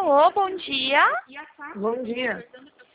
Alô, bom dia. Bom dia.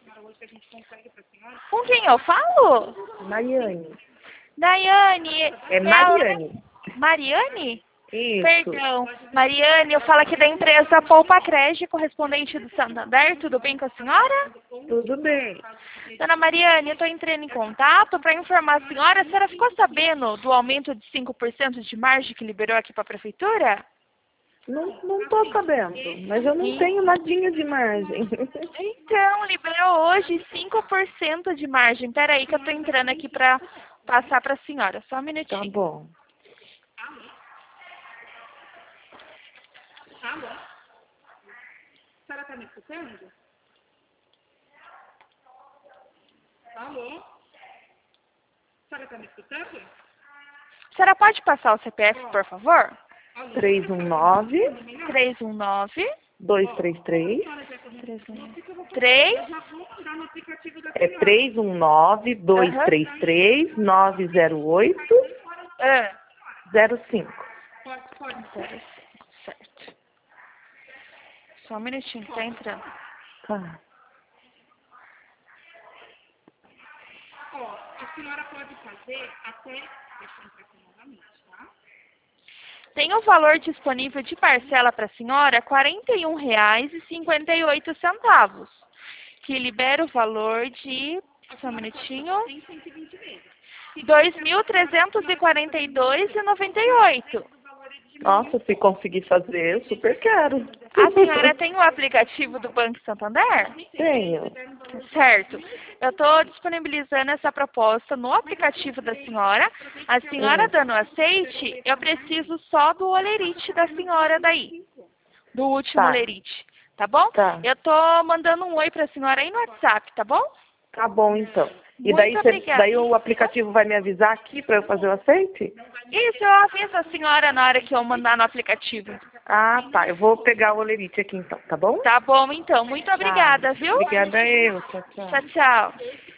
Com quem eu falo? Mariane. Daiane. É Mariane. Mariane? Isso. Perdão. Mariane, eu falo aqui da empresa Poupa Crédito, correspondente do Santander. Tudo bem com a senhora? Tudo bem. Dona Mariane, eu estou entrando em contato para informar a senhora ficou sabendo do aumento de 5% de margem que liberou aqui para a prefeitura? Não tô sabendo, mas eu não tenho nadinha de margem. Então, liberou hoje 5% de margem. Espera aí que eu estou entrando aqui para passar para a senhora. Só um minutinho. Tá bom. Alô? A senhora está me escutando? Alô? A senhora está me escutando? A senhora pode passar o CPF, por favor? 319 319 233 3 Já vou mandar no aplicativo da é 319 233 908 05. Pode. Certo. Só um minutinho que tá entrando. Tá. Ó, a senhora pode fazer até... Deixa eu entrar aqui novamente, tá? Tem o valor disponível de parcela para a senhora R$ 41,58, que libera o valor de, só um minutinho, Tem 120 vezes. R$ 2.342,98. Nossa, se conseguir fazer, eu super quero. A senhora tem o aplicativo do Banco Santander? Tenho. Certo. Eu estou disponibilizando essa proposta no aplicativo da senhora. A senhora dando aceite, eu preciso só do olerite da senhora daí. Do último Tá. olerite. Tá bom? Tá. Eu estou mandando um oi para a senhora aí no WhatsApp, tá bom? Tá bom, então. E Muito daí, obrigada. daí o aplicativo vai me avisar aqui para eu fazer o aceite? Isso, eu aviso a senhora na hora que eu mandar no aplicativo. Ah, tá. Eu vou pegar o olerite aqui então, tá bom? Tá bom, então. Muito obrigada, viu? Obrigada eu. Tchau, tchau. Tchau, tchau.